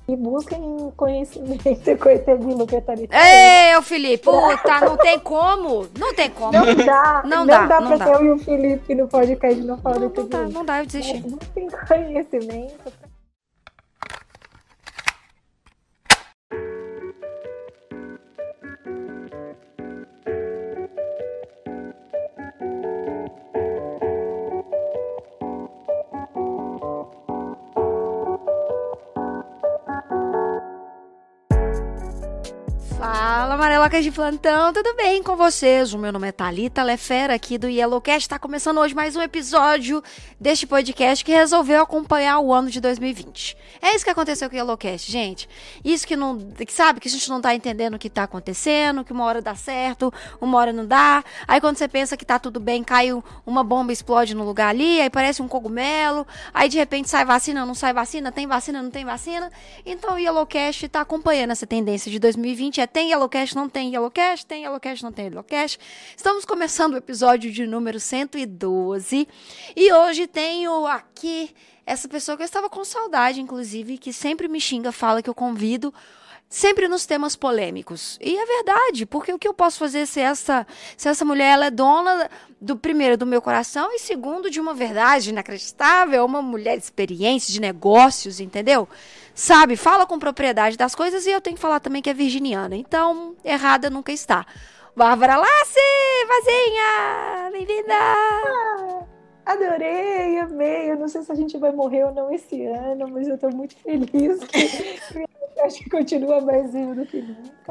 E busquem conhecimento com ET Bilu que tá ali. Ei, o Felipe, puta, não tem como. Não tem como. Não dá pra ter eu e o Felipe no podcast não falar do ET Bilu. Não dá, eu desisti. Busquem conhecimento. Fala, amarelocas de plantão, tudo bem com vocês? O meu nome é Thalita Lefera, aqui do Yellowcast. Tá começando hoje mais um episódio deste podcast que resolveu acompanhar o ano de 2020. É isso que aconteceu com o Yellowcast, gente. Isso que não, sabe, que a gente não tá entendendo o que tá acontecendo, que uma hora dá certo, uma hora não dá. Aí quando você pensa que tá tudo bem, cai uma bomba, explode no lugar ali, aí parece um cogumelo, aí de repente sai vacina, não sai vacina, tem vacina, não tem vacina. Então o Yellowcast tá acompanhando essa tendência de 2020, tem Yellowcast, não tem Yellowcast, tem Yellowcast, não tem Yellowcast. Estamos começando o episódio de número 112 e hoje tenho aqui essa pessoa que eu estava com saudade, inclusive, que sempre me xinga, fala que eu convido sempre nos temas polêmicos. E é verdade, porque o que eu posso fazer se essa mulher ela é dona primeiro do meu coração e segundo de uma verdade inacreditável, uma mulher experiente de negócios, entendeu? Sabe, fala com propriedade das coisas e eu tenho que falar também que é virginiana. Então, errada nunca está. Bárbara Lassi, Vazinha, bem-vinda! Adorei, amei. Eu não sei se a gente vai morrer ou não esse ano, mas eu tô muito feliz que acho que continua mais vivo do que nunca.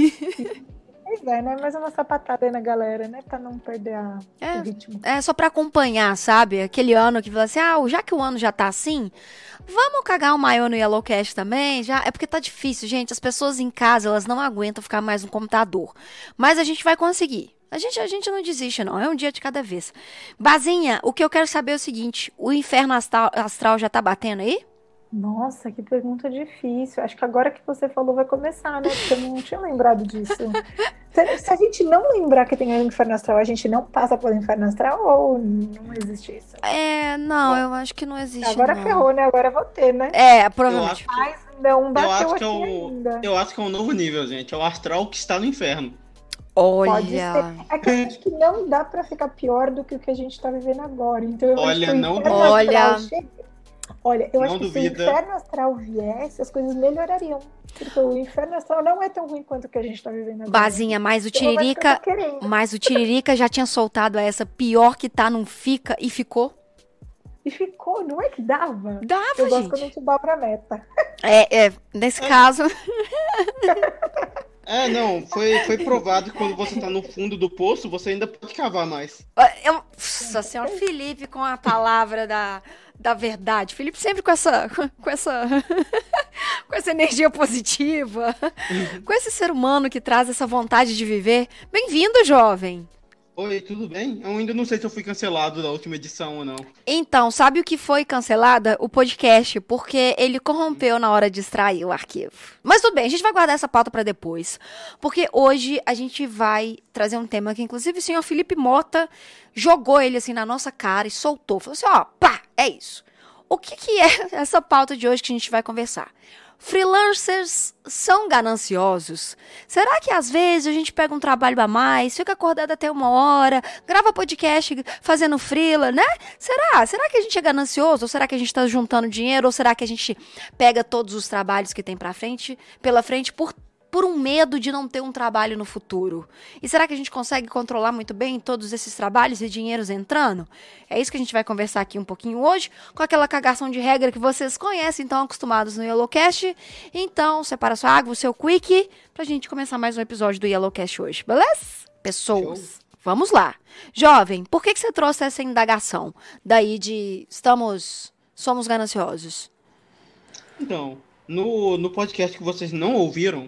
Pois é, né? Mais uma sapatada aí na galera, né? Pra não perder o ritmo. É só pra acompanhar, sabe? Aquele ano que fala assim, já que o ano já tá assim, vamos cagar o maiô no Yellowcast também? Já? É porque tá difícil, gente. As pessoas em casa, elas não aguentam ficar mais no computador. Mas a gente vai conseguir. A gente não desiste, não. É um dia de cada vez. Bazinha, o que eu quero saber é o seguinte. O inferno astral já tá batendo aí? Nossa, que pergunta difícil. Acho que agora que você falou vai começar, né? Porque eu não tinha lembrado disso. Se a gente não lembrar que tem o inferno astral, a gente não passa pelo inferno astral ou não existe isso? Não, eu acho que não existe, agora não. Ferrou, né? Agora eu vou ter, né? Provavelmente. Mas não bateu aqui ainda. Eu acho que é um novo nível, gente. É o astral que está no inferno. Olha. Pode ser. É que eu acho que não dá pra ficar pior do que o que a gente tá vivendo agora. Então eu acho que o inferno astral Olha, eu acho que se o inferno astral viesse, as coisas melhorariam. Porque o inferno astral não é tão ruim quanto o que a gente tá vivendo agora. Bazinha, mas o Tiririca já tinha soltado essa pior que tá, não fica, e ficou. E ficou, não é que dava? Dava, eu gente. gosto quando a gente dá pra meta. Nesse caso... Não, foi provado que quando você tá no fundo do poço, você ainda pode cavar mais. Nossa senhora, Felipe com a palavra da verdade. Felipe sempre com essa energia positiva, com esse ser humano que traz essa vontade de viver. Bem-vindo, jovem! Oi, tudo bem? Eu ainda não sei se eu fui cancelado da última edição ou não. Então, sabe o que foi cancelada? O podcast, porque ele corrompeu na hora de extrair o arquivo. Mas tudo bem, a gente vai guardar essa pauta pra depois, porque hoje a gente vai trazer um tema que, inclusive, o senhor Felipe Mota jogou ele assim na nossa cara e soltou. Falou assim, pá, é isso. O que é essa pauta de hoje que a gente vai conversar? Freelancers são gananciosos? Será que às vezes a gente pega um trabalho a mais, fica acordado até 1 hora, grava podcast fazendo freela, né? Será que a gente é ganancioso? Ou será que a gente está juntando dinheiro? Ou será que a gente pega todos os trabalhos que tem pela frente por um medo de não ter um trabalho no futuro? E será que a gente consegue controlar muito bem todos esses trabalhos e dinheiros entrando? É isso que a gente vai conversar aqui um pouquinho hoje, com aquela cagação de regra que vocês conhecem, estão acostumados no Yellowcast. Então, separa sua água, o seu quick, pra gente começar mais um episódio do Yellowcast hoje, beleza? Pessoas, vamos lá. Jovem, por que você trouxe essa indagação daí de somos gananciosos? Então, no podcast que vocês não ouviram,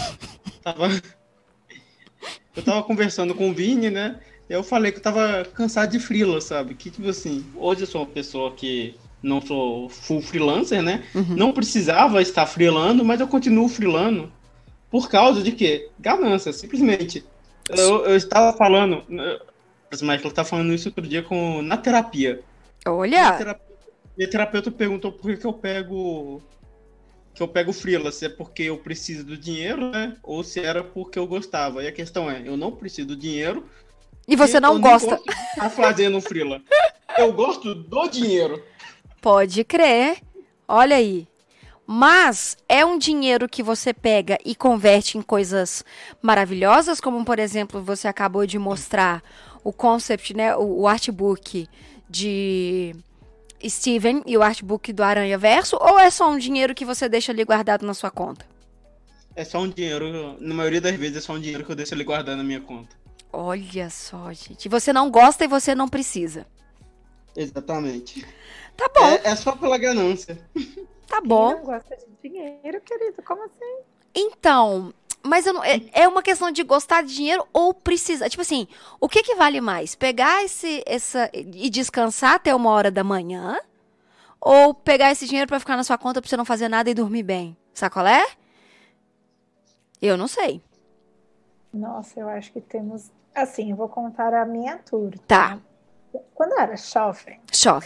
eu tava conversando com o Vini, né? Eu falei que eu tava cansado de freela, sabe? Que, tipo assim, hoje eu sou uma pessoa que não sou full freelancer, né? Uhum. Não precisava estar freelando, mas eu continuo freelando. Por causa de quê? Ganância, simplesmente. Eu estava falando... Mas Michael tá falando isso outro dia na terapia. Olha! Minha terapeuta perguntou por que eu pego que eu pego freela, se é porque eu preciso do dinheiro, né? Ou se era porque eu gostava. E a questão é, eu não preciso do dinheiro. E você não eu gosta. Nem gosto de estar fazendo freela. Eu gosto do dinheiro. Pode crer. Olha aí. Mas é um dinheiro que você pega e converte em coisas maravilhosas, como, por exemplo, você acabou de mostrar o concept, né? O artbook de Steven e o artbook do Aranha Verso, ou é só um dinheiro que você deixa ali guardado na sua conta? É só um dinheiro, na maioria das vezes é só um dinheiro que eu deixo ali guardado na minha conta. Olha só, gente. Você não gosta e você não precisa. Exatamente. Tá bom. É só pela ganância. Tá bom. Quem não gosta de dinheiro, querido? Como assim? Então, mas eu não, é uma questão de gostar de dinheiro ou precisar. Tipo assim, o que vale mais? Pegar e descansar até 1h da manhã? Ou pegar esse dinheiro pra ficar na sua conta pra você não fazer nada e dormir bem? Sacolé? Eu não sei. Nossa, eu acho que temos... Assim, eu vou contar a minha tour. Tá. Quando eu era jovem,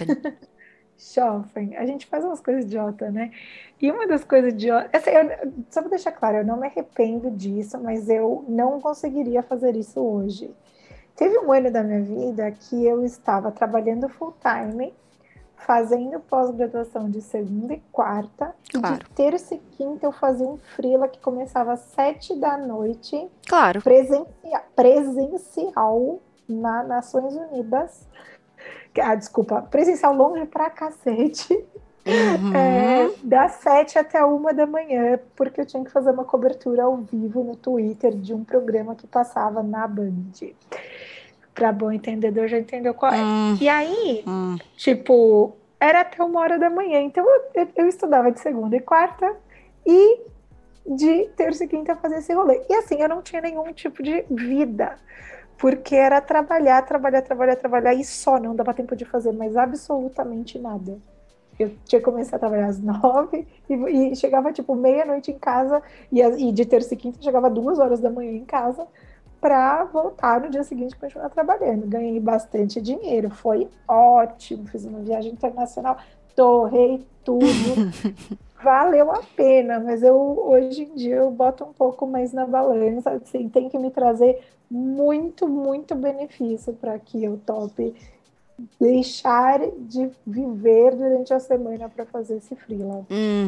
a gente faz umas coisas idiota, né? E uma das coisas idiotas... Assim, só pra deixar claro, eu não me arrependo disso, mas eu não conseguiria fazer isso hoje. Teve um ano da minha vida que eu estava trabalhando full time, fazendo pós-graduação de segunda e quarta, Claro. e de terça e quinta eu fazia um freela que começava às 7 da noite, Claro. presencial nas Nações Unidas. Desculpa, presencial longe pra cacete. Das 7 até 1 da manhã, porque eu tinha que fazer uma cobertura ao vivo no Twitter de um programa que passava na Band. Pra bom entendedor já entendeu qual é. E aí, tipo, era até 1 da manhã. Então eu estudava de segunda e quarta e de terça e quinta fazer esse rolê. E assim, eu não tinha nenhum tipo de vida, porque era trabalhar e só, não dava tempo de fazer mais absolutamente nada. Eu tinha que começar a trabalhar às 9 e chegava tipo meia-noite em casa, e de terça e quinta chegava 2 horas da manhã em casa para voltar no dia seguinte e continuar trabalhando. Ganhei bastante dinheiro, foi ótimo, fiz uma viagem internacional, torrei tudo, valeu a pena, mas hoje em dia eu boto um pouco mais na balança, assim, tem que me trazer muito, muito benefício para que eu tope deixar de viver durante a semana para fazer esse freela.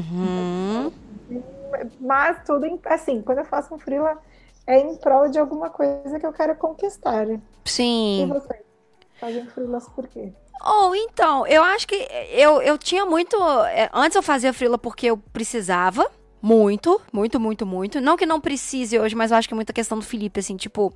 Mas tudo, assim, quando eu faço um freela, é em prol de alguma coisa que eu quero conquistar. Sim. E você? Fazem freelas por quê? Então, eu acho que eu tinha muito... Antes eu fazia freela porque eu precisava. Muito. Não que não precise hoje, mas eu acho que é muita questão do Felipe, assim, tipo...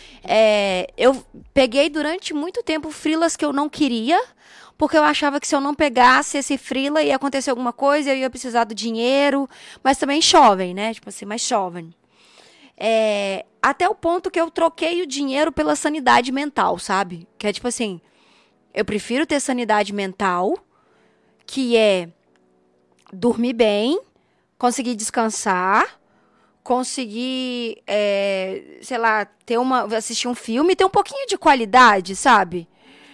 eu peguei durante muito tempo freelas que eu não queria, porque eu achava que se eu não pegasse esse freela ia acontecer alguma coisa, eu ia precisar do dinheiro, mas também jovem, né? Tipo assim, mais jovem. Até o ponto que eu troquei o dinheiro pela sanidade mental, sabe? Que é tipo assim, eu prefiro ter sanidade mental, que é dormir bem, conseguir descansar, conseguir, sei lá, assistir um filme e ter um pouquinho de qualidade, sabe?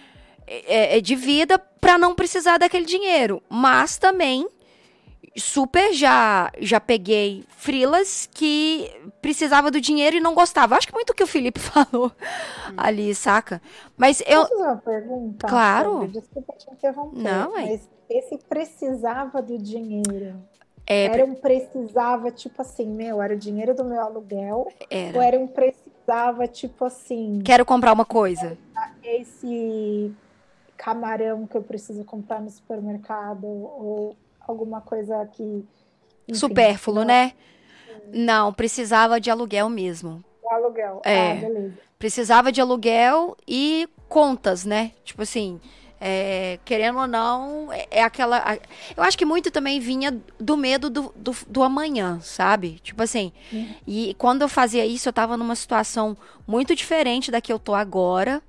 De vida pra não precisar daquele dinheiro. Mas também, super já peguei freelas que precisava do dinheiro e não gostava. Acho que muito o que o Felipe falou ali, saca? Mas Posso fazer uma pergunta? Claro. Desculpa te interromper. Não, mas esse precisava do dinheiro... Era um precisava, tipo assim, era o dinheiro do meu aluguel? Ou era um precisava, tipo assim... Quero comprar uma coisa. Esse camarão que eu preciso comprar no supermercado, ou alguma coisa que... Enfim, supérfluo, né? Não, precisava de aluguel mesmo. O aluguel, beleza. Precisava de aluguel e contas, né? Tipo assim... querendo ou não, aquela... Eu acho que muito também vinha do medo do amanhã, sabe? Tipo assim, e quando eu fazia isso, eu tava numa situação muito diferente da que eu tô agora.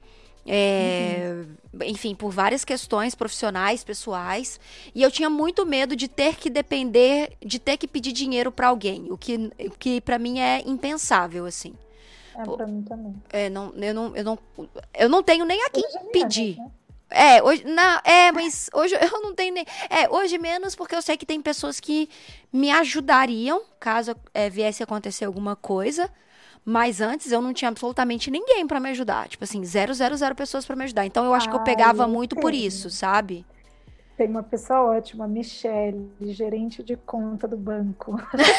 Enfim, por várias questões profissionais, pessoais. E eu tinha muito medo de ter que depender, de ter que pedir dinheiro pra alguém. O que pra mim é impensável, assim. Pra mim também. Eu não tenho nem a quem pedir. Né? Hoje, não, mas hoje eu não tenho nem. Hoje menos, porque eu sei que tem pessoas que me ajudariam caso viesse a acontecer alguma coisa. Mas antes eu não tinha absolutamente ninguém pra me ajudar. Tipo assim, zero pessoas pra me ajudar. Então eu acho que eu pegava Eu muito por isso, entendo. sabe? Tem uma pessoa ótima, Michelle, gerente de conta do banco,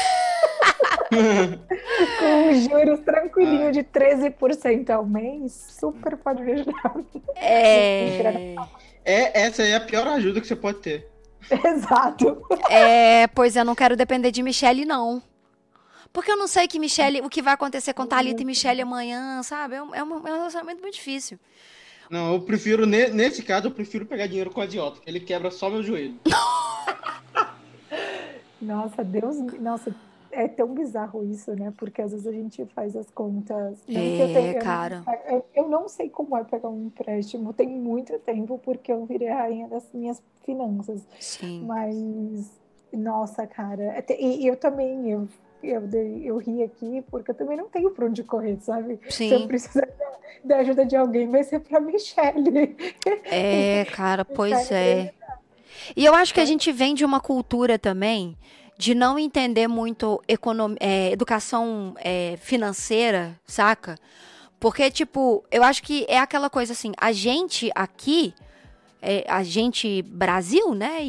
com juros tranquilinho Ai, de 13% ao mês, super pode me ajudar. Mentira, não. É. essa aí é a pior ajuda que você pode ter. Exato. Pois eu não quero depender de Michelle, não. Porque eu não sei o que vai acontecer com Thalita e Michelle amanhã, sabe? É um relacionamento muito difícil. Não, eu prefiro, nesse caso, eu prefiro pegar dinheiro com o agiota, que ele quebra só meu joelho. Nossa, Deus, nossa, é tão bizarro isso, né? Porque às vezes a gente faz as contas. Não que eu tenha, Cara. eu não sei como é pegar um empréstimo, tem muito tempo, porque eu virei a rainha das minhas finanças. Sim. Mas, nossa, cara, e eu também, eu ri aqui, porque eu também não tenho para onde correr, sabe? Se eu Sim. precisar da ajuda de alguém, vai ser para Michelle. Cara, pois Michelle é. mesmo. E eu acho que a gente vem de uma cultura também de não entender muito educação financeira, saca? Porque, tipo, eu acho que é aquela coisa assim, a gente aqui, a gente Brasil, né?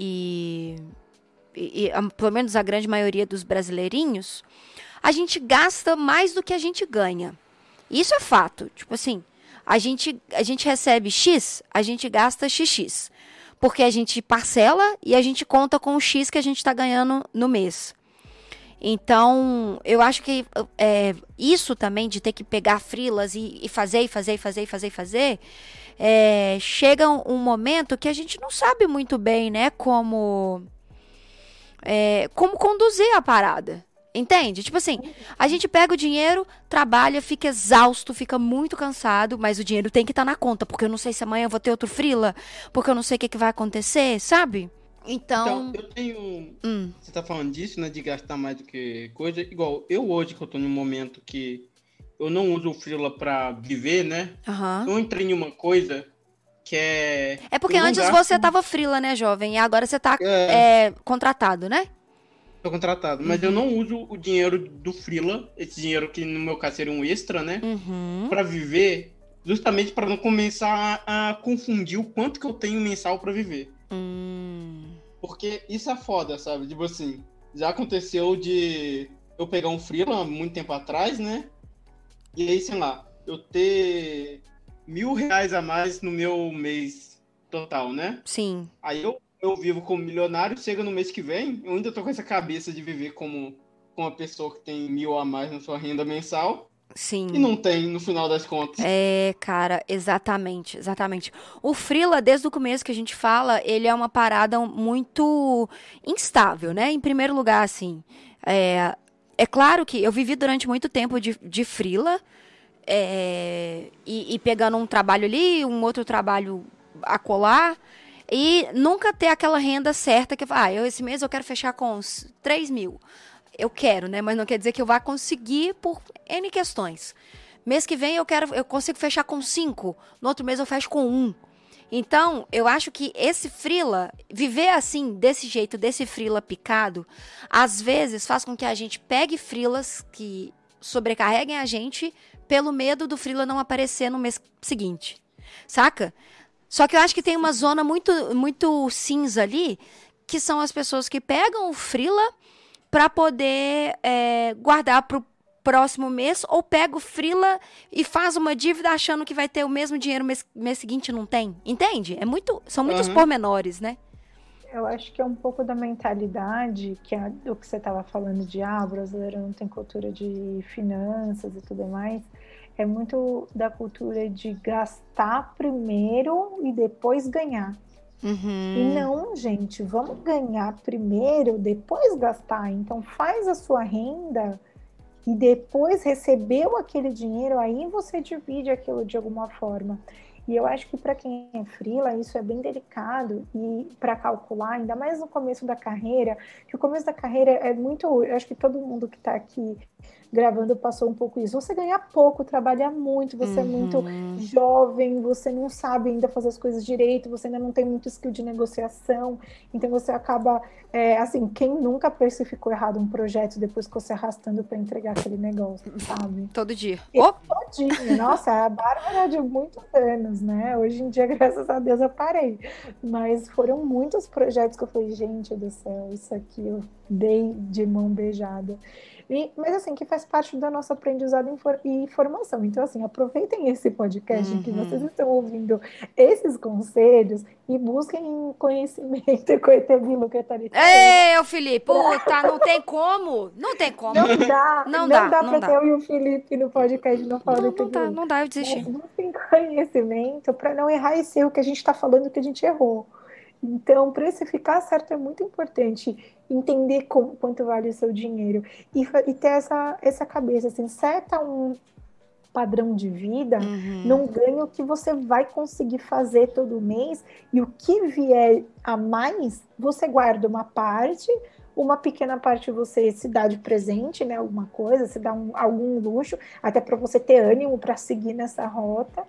Pelo menos a grande maioria dos brasileirinhos, a gente gasta mais do que a gente ganha. Isso é fato. Tipo assim, a gente recebe X, a gente gasta XX. Porque a gente parcela e a gente conta com o X que a gente está ganhando no mês. Então, eu acho que isso também de ter que pegar frilas e fazer, chega um momento que a gente não sabe muito bem, né, como conduzir a parada. Entende? Tipo assim, a gente pega o dinheiro, trabalha, fica exausto, fica muito cansado, mas o dinheiro tem que estar na conta, porque eu não sei se amanhã eu vou ter outro freela, porque eu não sei o que vai acontecer, sabe? Então, Então, eu tenho. Você tá falando disso, né? De gastar mais do que coisa. Igual, eu hoje, que eu tô num momento que eu não uso o Freela pra viver, né? aham. Eu entrei em uma coisa que é. É porque Eu não antes gasto. você tava freela, né, jovem? E agora você tá É, contratado, né? tô contratado. Mas eu não uso o dinheiro do Freela, esse dinheiro que no meu caso seria um extra, né? Uhum. Pra viver, justamente pra não começar a confundir o quanto que eu tenho mensal pra viver. Porque isso é foda, sabe? Tipo assim, já aconteceu de eu pegar um freela há muito tempo atrás, né? E aí, sei lá, eu ter R$ 1.000 a mais no meu mês total, né? Sim, Aí eu vivo como milionário, chega no mês que vem, eu ainda tô com essa cabeça de viver como uma pessoa que tem 1.000 a mais na sua renda mensal e sim. não tem no final das contas. Cara, exatamente, exatamente. O freela, desde o começo que a gente fala, ele é uma parada muito instável, né? Em primeiro lugar, assim, é claro que eu vivi durante muito tempo de freela, e pegando um trabalho ali, um outro trabalho acolá, e nunca ter aquela renda certa que, esse mês eu quero fechar com uns 3 mil. Eu quero, né? Mas não quer dizer que eu vá conseguir por N questões. Mês que vem eu consigo fechar com 5, no outro mês eu fecho com 1. Então, eu acho que esse freela, viver assim, desse jeito, desse freela picado, às vezes faz com que a gente pegue freelas que sobrecarreguem a gente pelo medo do freela não aparecer no mês seguinte. Saca? Só que eu acho que tem uma zona muito, muito cinza ali, que são as pessoas que pegam o freela para poder guardar pro próximo mês, ou pega o freela e faz uma dívida achando que vai ter o mesmo dinheiro mês seguinte, não tem. Entende? São muitos Aham. pormenores, né? Eu acho que é um pouco da mentalidade, que é o que você estava falando de, o brasileiro não tem cultura de finanças e tudo mais. É muito da cultura de gastar primeiro e depois ganhar. E não, gente, vamos ganhar primeiro, depois gastar. Então faz a sua renda e depois recebeu aquele dinheiro, aí você divide aquilo de alguma forma. E eu acho que para quem é freela, isso é bem delicado e para calcular, ainda mais no começo da carreira, que o começo da carreira é muito, eu acho que todo mundo que está aqui gravando passou um pouco isso. Você ganha pouco, trabalha muito, você é muito jovem, você não sabe ainda fazer as coisas direito, você ainda não tem muito skill de negociação, então você acaba, assim, quem nunca precificou errado um projeto depois ficou se arrastando para entregar aquele negócio, sabe? Todo dia. Todinho. Nossa, a Bárbara de muitos anos, né? Hoje em dia, graças a Deus, eu parei. Mas foram muitos projetos que eu falei, gente do céu, isso aqui eu dei de mão beijada. Mas assim, que faz parte do nosso aprendizado e formação. Então, assim, aproveitem esse podcast que vocês estão ouvindo esses conselhos e busquem conhecimento com o Etevilo que tá ali. Ei, Felipe, puta, não tem como. Não tem como. Não dá pra ter eu e o Felipe no podcast não falando Etevilo. Não dá, eu desisti. Mas busquem conhecimento para não errar esse erro que a gente está falando que a gente errou. Então, para esse ficar certo, é muito importante entender quanto vale o seu dinheiro e ter essa cabeça, assim, seta um padrão de vida, não ganha o que você vai conseguir fazer todo mês e o que vier a mais, você guarda uma pequena parte você se dá de presente, né, alguma coisa, se dá algum luxo, até para você ter ânimo para seguir nessa rota.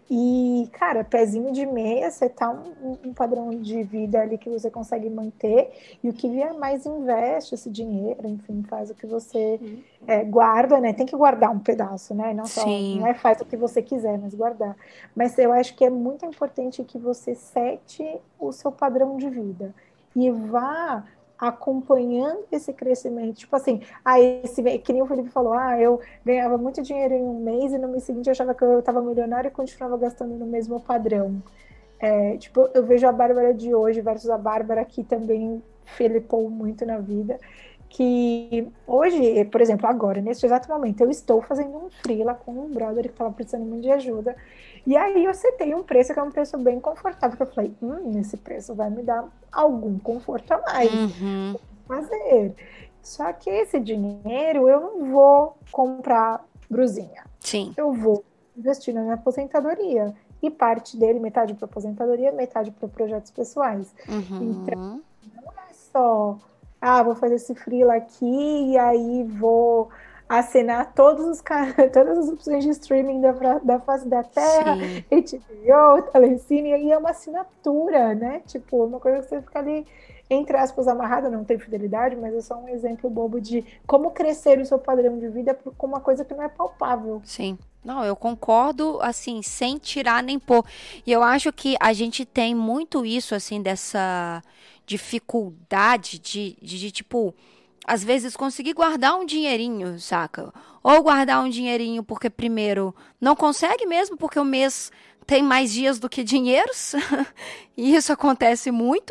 E, cara, pezinho de meia, você tá um padrão de vida ali que você consegue manter, e o que vier mais investe esse dinheiro, enfim, faz o que você guarda, né? Tem que guardar um pedaço, né? Não faz o que você quiser, mas guardar. Mas eu acho que é muito importante que você sete o seu padrão de vida e vá acompanhando esse crescimento, tipo assim, que nem o Felipe falou, eu ganhava muito dinheiro em um mês e no mês seguinte eu achava que eu estava milionário e continuava gastando no mesmo padrão. Tipo, eu vejo a Bárbara de hoje versus a Bárbara que também felipou muito na vida, que hoje, por exemplo, agora, nesse exato momento, eu estou fazendo um freela com um brother que estava precisando muito de ajuda, e aí eu setei um preço que é um preço bem confortável, que eu falei, esse preço vai me dar algum conforto a mais, vou fazer. Só que esse dinheiro eu não vou comprar brusinha. Sim. Eu vou investir na minha aposentadoria. E parte dele, metade para aposentadoria, metade para projetos pessoais. Então, não é só, vou fazer esse freela aqui e aí vou assinar todas as opções de streaming da face da Terra, HBO, Telecine, e é uma assinatura, né? Tipo, uma coisa que você fica ali, entre aspas, amarrada, não tem fidelidade, mas é só um exemplo bobo de como crescer o seu padrão de vida com uma coisa que não é palpável. Sim. Não, eu concordo, assim, sem tirar nem pôr. E eu acho que a gente tem muito isso, assim, dessa dificuldade de tipo, às vezes conseguir guardar um dinheirinho, saca? Ou guardar um dinheirinho porque, primeiro, não consegue mesmo, porque o mês tem mais dias do que dinheiros. E isso acontece muito.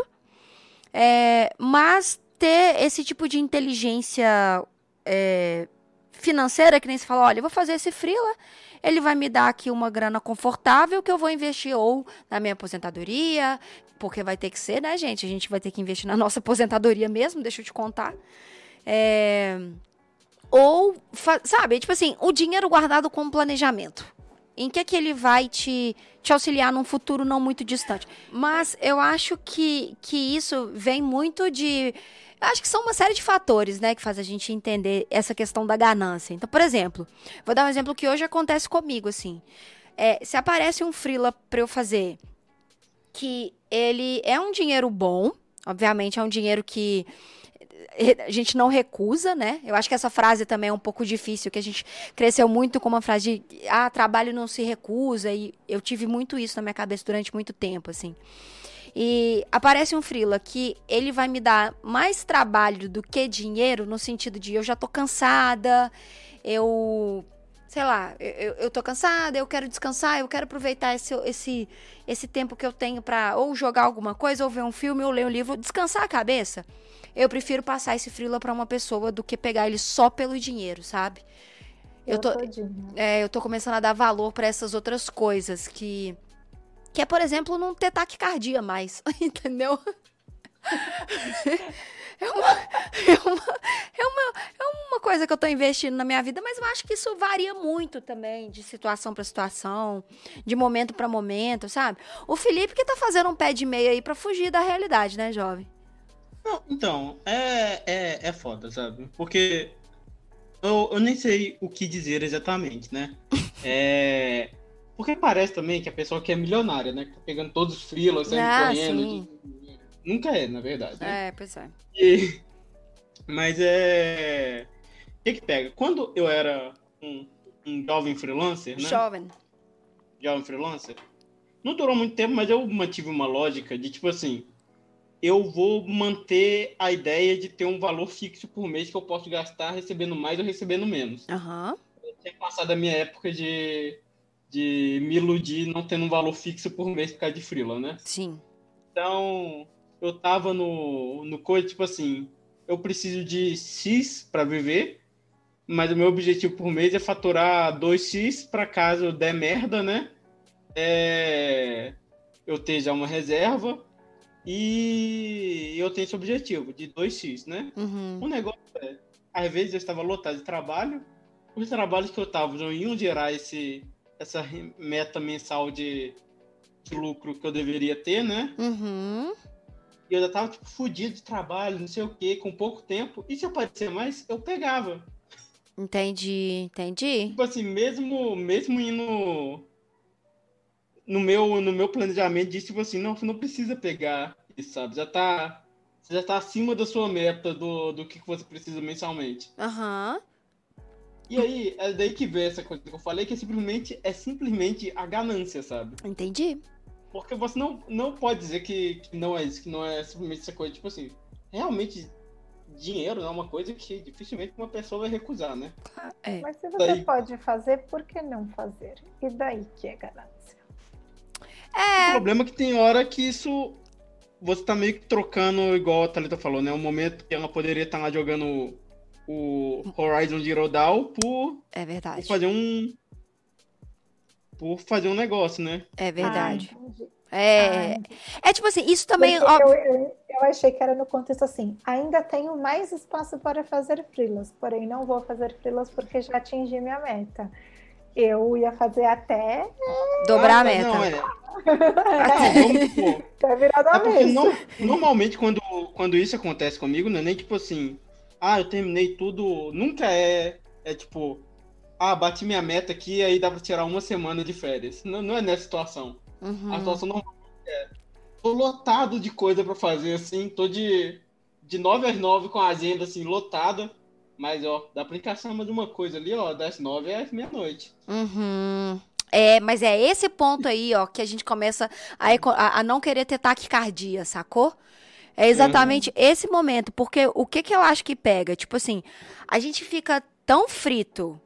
Mas ter esse tipo de inteligência financeira, que nem se fala, olha, eu vou fazer esse freela, ele vai me dar aqui uma grana confortável que eu vou investir ou na minha aposentadoria, porque vai ter que ser, né, gente? A gente vai ter que investir na nossa aposentadoria mesmo, deixa eu te contar. Sabe, tipo assim, o dinheiro guardado com planejamento. Em que ele vai te auxiliar num futuro não muito distante. Mas eu acho que isso vem muito de... Eu acho que são uma série de fatores, né, que faz a gente entender essa questão da ganância. Então, por exemplo, vou dar um exemplo que hoje acontece comigo, assim. Se aparece um freela pra eu fazer, que ele é um dinheiro bom, obviamente é um dinheiro que a gente não recusa, né? Eu acho que essa frase também é um pouco difícil, que a gente cresceu muito com uma frase de trabalho não se recusa, e eu tive muito isso na minha cabeça durante muito tempo, assim. E aparece um freela que ele vai me dar mais trabalho do que dinheiro, no sentido de eu já tô cansada, eu tô cansada, eu quero descansar, eu quero aproveitar esse tempo que eu tenho pra ou jogar alguma coisa, ou ver um filme, ou ler um livro, descansar a cabeça. Eu prefiro passar esse freela pra uma pessoa do que pegar ele só pelo dinheiro, sabe? Eu tô começando a dar valor pra essas outras coisas, que é, por exemplo, não ter taquicardia mais, entendeu? É uma coisa que eu tô investindo na minha vida, mas eu acho que isso varia muito também, de situação pra situação, de momento pra momento, sabe? O Felipe que tá fazendo um pé de meia aí pra fugir da realidade, né, jovem? Não, então, é foda, sabe? Porque eu nem sei o que dizer exatamente, né? Porque parece também que a pessoa que é milionária, né? Que tá pegando todos os freelas, saindo correndo. Nunca é, na verdade, né? Pois é. Mas o que pega? Quando eu era um jovem freelancer, né? Jovem freelancer, não durou muito tempo, mas eu mantive uma lógica de, tipo assim, eu vou manter a ideia de ter um valor fixo por mês que eu posso gastar recebendo mais ou recebendo menos. Eu tinha passado a minha época de me iludir não tendo um valor fixo por mês por causa de freela, né? Sim. Então, eu tava no coisa, tipo assim, eu preciso de X para viver, mas o meu objetivo por mês é faturar 2X para caso der merda, né? Eu ter já uma reserva e eu tenho esse objetivo de 2X, né? Uhum. O negócio às vezes eu estava lotado de trabalho, os trabalhos que eu tava não iam gerar essa meta mensal de lucro que eu deveria ter, né? Uhum. E eu já tava, tipo, fudido de trabalho, não sei o quê, com pouco tempo. E se aparecer mais, eu pegava. Entendi. Tipo assim, mesmo indo no meu planejamento, disse, tipo assim, não, você não precisa pegar isso, sabe? Você já tá acima da sua meta do que você precisa mensalmente. Aham. E aí, é daí que vem essa coisa que eu falei, que é simplesmente a ganância, sabe? Entendi. Porque você não pode dizer que não é isso, que não é simplesmente essa coisa, tipo assim, realmente dinheiro é uma coisa que dificilmente uma pessoa vai recusar, né? Mas se você pode fazer, por que não fazer? E daí que é ganância? O problema é que tem hora que isso você tá meio que trocando, igual a Thalita falou, né? Um momento que ela poderia estar lá jogando o Horizon Zero Dawn por fazer um negócio, né? É verdade. Entendi. Tipo assim, isso também... Eu achei que era no contexto assim, ainda tenho mais espaço para fazer freelas, porém não vou fazer freelas porque já atingi minha meta. Eu ia fazer até... dobrar a meta. Não, vamos supor. Tá virado a mesa. Normalmente, quando isso acontece comigo, não é nem tipo assim, eu terminei tudo, nunca é tipo, bati minha meta aqui, aí dá pra tirar uma semana de férias. Não é nessa situação. Uhum. A situação não tô lotado de coisa pra fazer, assim, tô de 9 às 9 com a agenda, assim, lotada, mas, dá pra encaixar mais uma coisa ali, das 9 às 00:30. Uhum. Mas é esse ponto aí, que a gente começa a não querer ter taquicardia, sacou? É exatamente esse momento, porque o que eu acho que pega? Tipo assim, a gente fica tão frito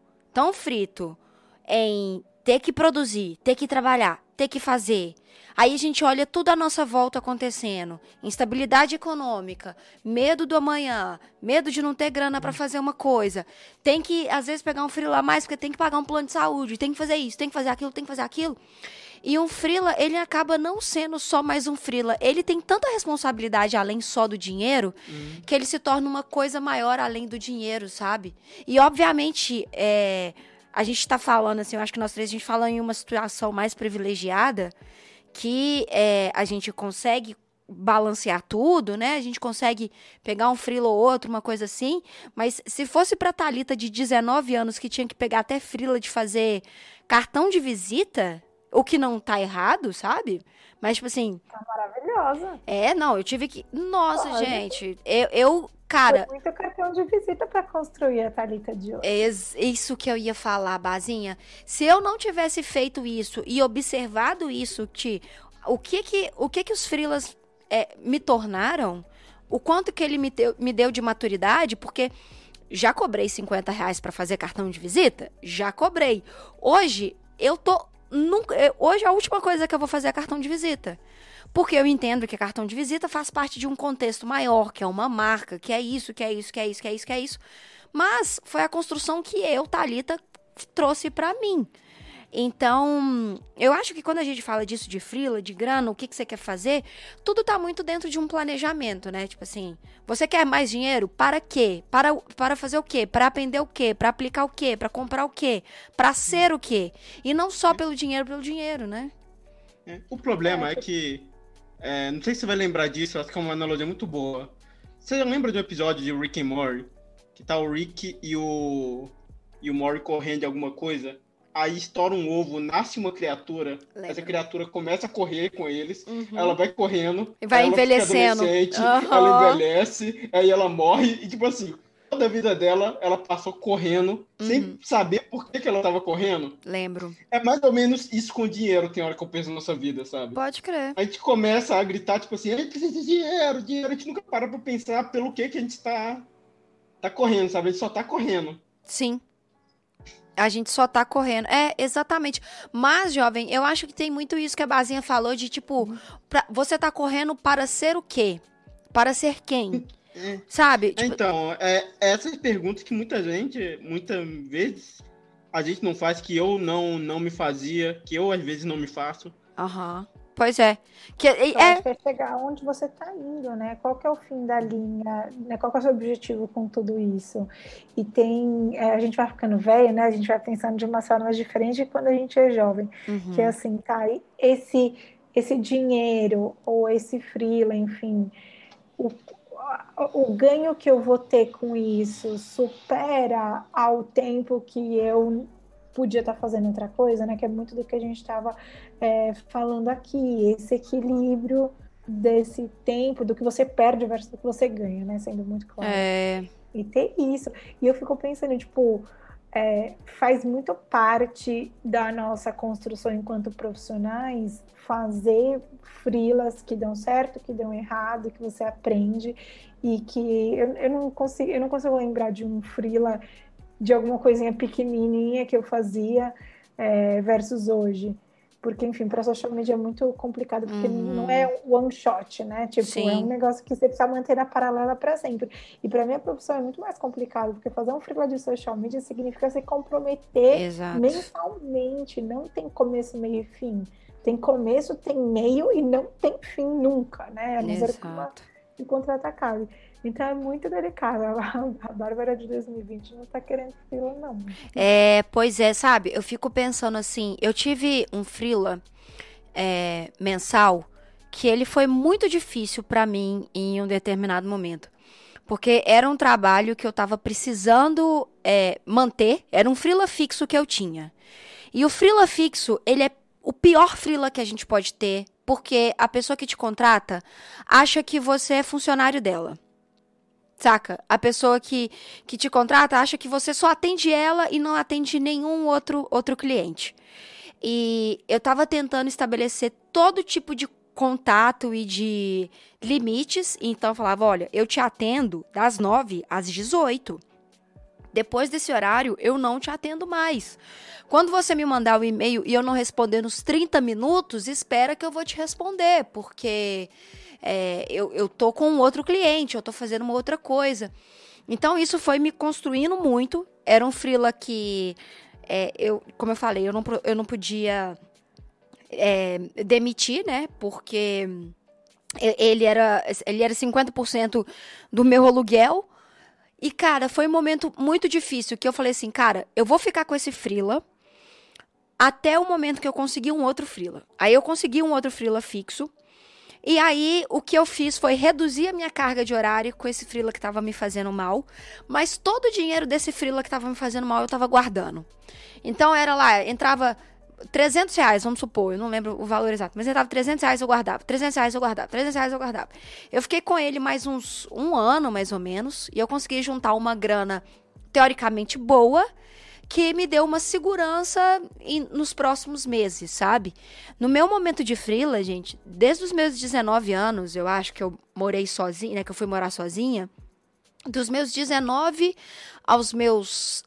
em ter que produzir, ter que trabalhar, ter que fazer. Aí a gente olha tudo à nossa volta acontecendo. Instabilidade econômica, medo do amanhã, medo de não ter grana pra fazer uma coisa. Tem que, às vezes, pegar um freela a mais porque tem que pagar um plano de saúde, tem que fazer isso, tem que fazer aquilo, tem que fazer aquilo. E um freela, ele acaba não sendo só mais um freela. Ele tem tanta responsabilidade além só do dinheiro, que ele se torna uma coisa maior além do dinheiro, sabe? E, obviamente, a gente tá falando, assim, eu acho que nós três, a gente fala em uma situação mais privilegiada, que a gente consegue balancear tudo, né? A gente consegue pegar um freela ou outro, uma coisa assim. Mas se fosse pra Thalita de 19 anos, que tinha que pegar até freela de fazer cartão de visita, o que não tá errado, sabe? Mas, tipo assim... Tá maravilhosa. Não, eu tive que... Nossa, gente, cara... Foi muito cartão de visita pra construir a Thalita de hoje. Isso que eu ia falar, Bazinha. Se eu não tivesse feito isso e observado isso, o que os freelas me tornaram, o quanto que ele me deu de maturidade, porque já cobrei R$50 pra fazer cartão de visita? Já cobrei. Hoje, hoje a última coisa que eu vou fazer é cartão de visita. Porque eu entendo que cartão de visita faz parte de um contexto maior, que é uma marca, que é isso, que é isso, que é isso, que é isso, que é isso. Mas foi a construção que eu, Thalita, trouxe pra mim. Então, eu acho que quando a gente fala disso de freela, de grana, o que você quer fazer, tudo tá muito dentro de um planejamento, né? Tipo assim, você quer mais dinheiro? Para quê? Para fazer o quê? Para aprender o quê? Para aplicar o quê? Para comprar o quê? Para ser o quê? E não só pelo dinheiro, né? O problema é que, não sei se você vai lembrar disso, acho que é uma analogia muito boa. Você lembra de um episódio de Rick and Morty? Que tá o Rick e o Morty correndo de alguma coisa? Aí estoura um ovo, nasce uma criatura, essa criatura começa a correr com eles, ela vai correndo, e vai envelhecendo. Ela envelhece, aí ela morre, e tipo assim, toda a vida dela, ela passou correndo, sem saber por que ela tava correndo. Lembro. É mais ou menos isso com dinheiro, tem hora que eu penso na nossa vida, sabe? Pode crer. A gente começa a gritar, tipo assim, a gente precisa de dinheiro, a gente nunca para pra pensar pelo que a gente tá correndo, sabe? A gente só tá correndo. Sim. A gente só tá correndo. Exatamente. Mas, jovem, eu acho que tem muito isso que a Bazinha falou de, tipo, você tá correndo para ser o quê? Para ser quem? Sabe? Tipo... Então, essas perguntas que muitas vezes, a gente não faz, que eu não me fazia, que eu às vezes não me faço. Pois é. Acho que é chegar onde você está indo, né? Qual que é o fim da linha, né? Qual que é o seu objetivo com tudo isso? E a gente vai ficando velho, né? A gente vai pensando de uma forma diferente quando a gente é jovem. Que é assim, tá, esse dinheiro ou esse freela, enfim, o ganho que eu vou ter com isso supera ao tempo que eu podia estar fazendo outra coisa, né? Que é muito do que a gente estava falando aqui, esse equilíbrio desse tempo, do que você perde versus do que você ganha, né? Sendo muito claro. E ter isso. E eu fico pensando, tipo, faz muito parte da nossa construção enquanto profissionais fazer freelas que dão certo, que dão errado, que você aprende, e que eu não consigo lembrar de um freela de alguma coisinha pequenininha que eu fazia versus hoje. Porque, enfim, para social media é muito complicado, porque não é one shot, né? Tipo, Sim. É um negócio que você precisa manter na paralela para sempre. E para minha profissão é muito mais complicado, porque fazer um freela de social media significa se comprometer mensalmente. Não tem começo, meio e fim. Tem começo, tem meio e não tem fim nunca, né? A não ser que uma contrato acabe. Então é muito delicado. A Bárbara de 2020 não tá querendo freela, não. Pois é, sabe? Eu fico pensando assim, eu tive um freela mensal que ele foi muito difícil pra mim em um determinado momento. Porque era um trabalho que eu tava precisando manter, era um freela fixo que eu tinha. E o freela fixo, ele é o pior freela que a gente pode ter, porque a pessoa que te contrata acha que você é funcionário dela. Saca? A pessoa que te contrata acha que você só atende ela e não atende nenhum outro cliente. E eu tava tentando estabelecer todo tipo de contato e de limites. Então eu falava, olha, eu te atendo das 9 às 18. Depois desse horário, eu não te atendo mais. Quando você me mandar o e-mail e eu não responder nos 30 minutos, espera que eu vou te responder, porque... eu tô com outro cliente, eu tô fazendo uma outra coisa. Então, isso foi me construindo muito. Era um freela que, como eu falei, eu não podia demitir, né? Porque ele era 50% do meu aluguel. E, cara, foi um momento muito difícil, que eu falei assim, cara, eu vou ficar com esse freela até o momento que eu conseguir um outro freela. Aí eu consegui um outro freela fixo. E aí, o que eu fiz foi reduzir a minha carga de horário com esse freela que estava me fazendo mal, mas todo o dinheiro desse freela que estava me fazendo mal eu estava guardando. Então, era lá, entrava R$300, vamos supor, eu não lembro o valor exato, mas entrava R$300, eu guardava, R$300 eu guardava, R$300 eu guardava. Eu fiquei com ele mais um ano, mais ou menos, e eu consegui juntar uma grana teoricamente boa, que me deu uma segurança nos próximos meses, sabe? No meu momento de freela, gente, desde os meus 19 anos, eu acho que eu morei sozinha, né? Que eu fui morar sozinha. Dos meus 19 aos meus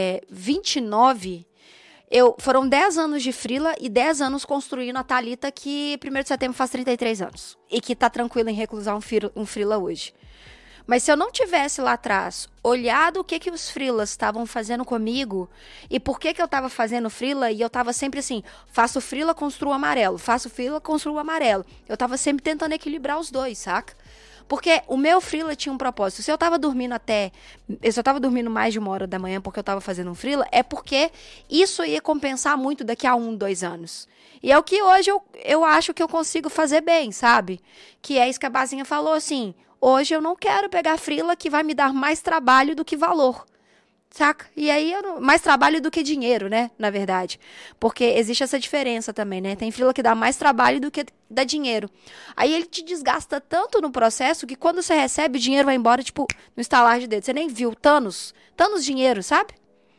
29, foram 10 anos de freela e 10 anos construindo a Thalita, que 1º de setembro faz 33 anos. E que tá tranquila em reclusar um freela hoje. Mas se eu não tivesse lá atrás olhado o que os freelas estavam fazendo comigo e por que eu tava fazendo freela e eu tava sempre assim, faço freela, construo amarelo, faço freela, construo amarelo. Eu tava sempre tentando equilibrar os dois, saca? Porque o meu freela tinha um propósito. Se eu tava dormindo mais de 1h da manhã porque eu tava fazendo um freela, é porque isso ia compensar muito daqui a 1, 2 anos. E é o que hoje eu acho que eu consigo fazer bem, sabe? Que é isso que a Bazinha falou, assim, hoje eu não quero pegar freela que vai me dar mais trabalho do que valor. Saca? E aí, mais trabalho do que dinheiro, né? Na verdade. Porque existe essa diferença também, né? Tem freela que dá mais trabalho do que dá dinheiro. Aí ele te desgasta tanto no processo que quando você recebe, o dinheiro vai embora, tipo, no estalar de dedo. Você nem viu Thanos dinheiro, sabe?